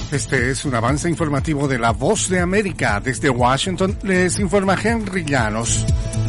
Este es un avance informativo de La Voz de América. Desde Washington les informa Henry Llanos.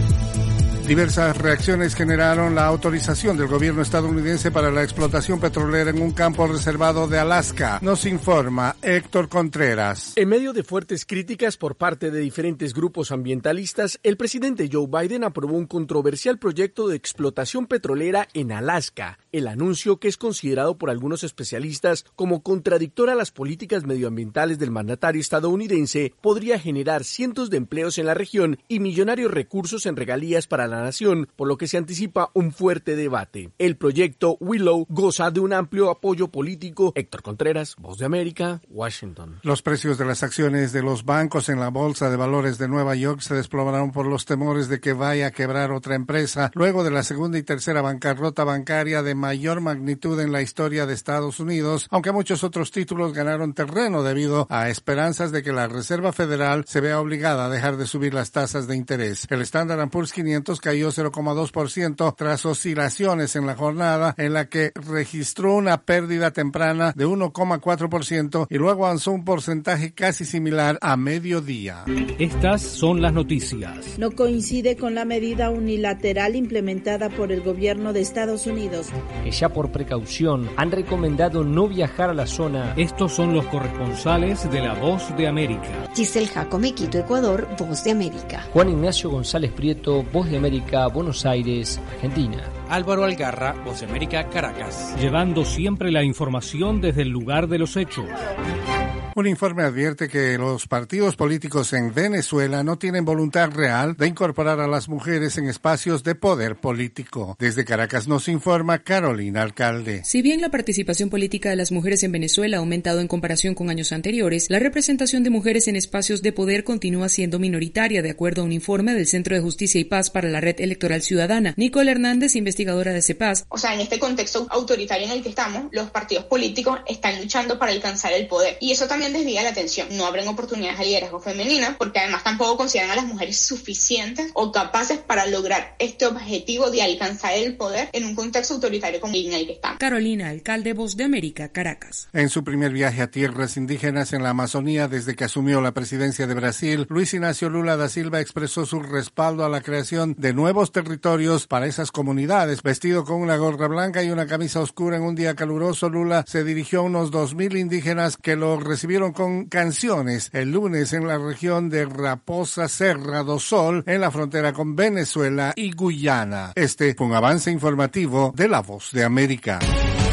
Diversas reacciones generaron la autorización del gobierno estadounidense para la explotación petrolera en un campo reservado de Alaska. Nos informa Héctor Contreras. En medio de fuertes críticas por parte de diferentes grupos ambientalistas, el presidente Joe Biden aprobó un controversial proyecto de explotación petrolera en Alaska. El anuncio, que es considerado por algunos especialistas como contradictor a las políticas medioambientales del mandatario estadounidense, podría generar cientos de empleos en la región y millonarios recursos en regalías para la nación, por lo que se anticipa un fuerte debate. El proyecto Willow goza de un amplio apoyo político. Héctor Contreras, Voz de América, Washington. Los precios de las acciones de los bancos en la Bolsa de Valores de Nueva York se desplomaron por los temores de que vaya a quebrar otra empresa, luego de la segunda y tercera bancarrota bancaria de mayor magnitud en la historia de Estados Unidos, aunque muchos otros títulos ganaron terreno debido a esperanzas de que la Reserva Federal se vea obligada a dejar de subir las tasas de interés. El Standard & Poor's 500 cayó 0,2% tras oscilaciones en la jornada, en la que registró una pérdida temprana de 1,4% y luego avanzó un porcentaje casi similar a mediodía. Estas son las noticias. No coincide con la medida unilateral implementada por el gobierno de Estados Unidos, que ya por precaución han recomendado no viajar a la zona. Estos son los corresponsales de La Voz de América. Giselle Jacome, Quito, Ecuador, Voz de América. Juan Ignacio González Prieto, Voz de América, Buenos Aires, Argentina. Álvaro Algarra, Voz de América, Caracas. Llevando siempre la información desde el lugar de los hechos. Un informe advierte que los partidos políticos en Venezuela no tienen voluntad real de incorporar a las mujeres en espacios de poder político. Desde Caracas nos informa Carolina Alcalde. Si bien la participación política de las mujeres en Venezuela ha aumentado en comparación con años anteriores, la representación de mujeres en espacios de poder continúa siendo minoritaria, de acuerdo a un informe del Centro de Justicia y Paz para la Red Electoral Ciudadana. Nicole Hernández, investigadora de CEPAZ. O sea, en este contexto autoritario en el que estamos, los partidos políticos están luchando para alcanzar el poder. Y eso también desvía la atención. No abren oportunidades al liderazgo femenino, porque además tampoco consideran a las mujeres suficientes o capaces para lograr este objetivo de alcanzar el poder en un contexto autoritario como el en el que estamos. Carolina Alcalde, Voz de América, Caracas. En su primer viaje a tierras indígenas en la Amazonía desde que asumió la presidencia de Brasil, Luis Ignacio Lula da Silva expresó su respaldo a la creación de nuevos territorios para esas comunidades. Vestido con una gorra blanca y una camisa oscura en un día caluroso, Lula se dirigió a unos 2,000 indígenas que lo recibieron con canciones el lunes en la región de Raposa Serra do Sol, en la frontera con Venezuela y Guyana. Este fue un avance informativo de La Voz de América.